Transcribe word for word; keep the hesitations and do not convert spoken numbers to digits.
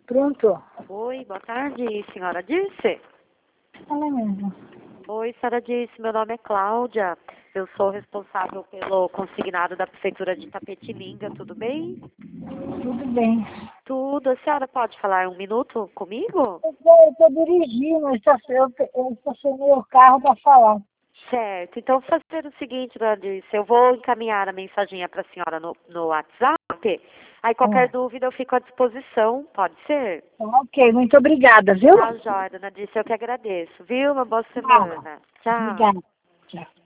Pronto? Oi, boa tarde, senhora Dirce? Ela mesmo. Oi, senhora Dirce, meu nome é Cláudia. Eu sou responsável pelo consignado da Prefeitura de Tapetininga, tudo bem? Tudo bem. Tudo. A senhora pode falar um minuto comigo? Eu estou dirigindo, eu estacionei, eu eu estacionei o carro para falar. Certo. Então, vou fazer o seguinte, dona Dirce, eu vou encaminhar a mensaginha para a senhora no, no WhatsApp. Aí, qualquer Ah, dúvida, eu fico à disposição. Pode ser? tá ok, muito obrigada, viu? Tá, joia, dona Dirce, eu que agradeço, viu? Uma boa Tchau. semana. Tchau. Obrigada. Tchau.